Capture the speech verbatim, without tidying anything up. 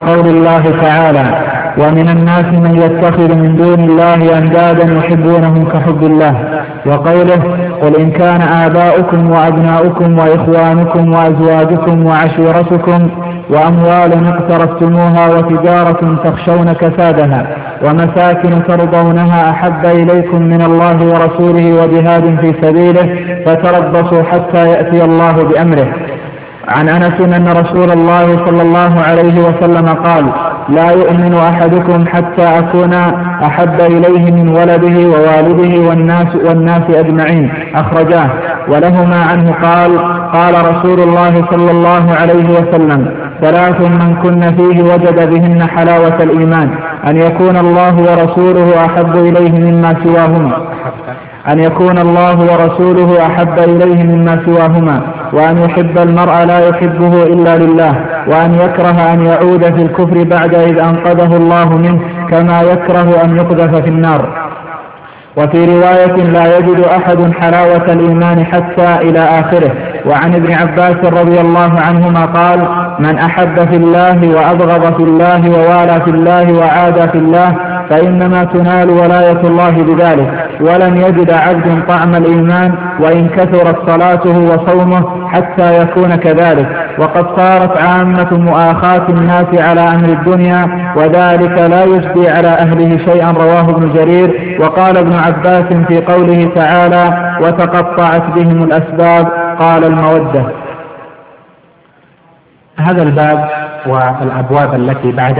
قول الله تعالى: ومن الناس من يتخذ من دون الله أندادا يحبونهم كحب الله. وقوله: قل إن كان آباؤكم وأبناؤكم وإخوانكم وأزواجكم وعشيرتكم وأموال اقترفتموها وتجارة تخشون كسادها ومساكن ترضونها أحب إليكم من الله ورسوله وجهاد في سبيله فتربصوا حتى يأتي الله بأمره. عن أنس أن رسول الله صلى الله عليه وسلم قال: لا يؤمن أحدكم حتى أكون أحب إليه من ولده ووالده والناس, والناس أجمعين. أخرجاه. ولهما عنه قال: قال رسول الله صلى الله عليه وسلم: ثلاث من كن فيه وجد بهن حلاوة الإيمان: أن يكون الله ورسوله أحب إليه مما سواهما أن يكون الله ورسوله أحب إليه مما سواهما وأن يحب المرء لا يحبه إلا لله وأن يكره أن يعود في الكفر بعد إذ أنقذه الله منه كما يكره أن يقذف في النار. وفي رواية: لا يجد أحد حلاوة الإيمان حتى إلى آخره. وعن ابن عباس رضي الله عنهما قال: من أحب في الله وأبغض في الله ووالى في الله وعادى في الله فإنما تنال ولاية الله بذلك. ولن يجد عبد طعم الإيمان وإن كثرت صلاته وصومه حتى يكون كذلك. وقد صارت عامة مؤاخاة الناس على أمر الدنيا وذلك لا يجدي على أهله شيئا. رواه ابن جرير. وقال ابن عباس في قوله تعالى: وتقطعت بهم الأسباب، قال: المودة. هذا الباب والأبواب التي بعد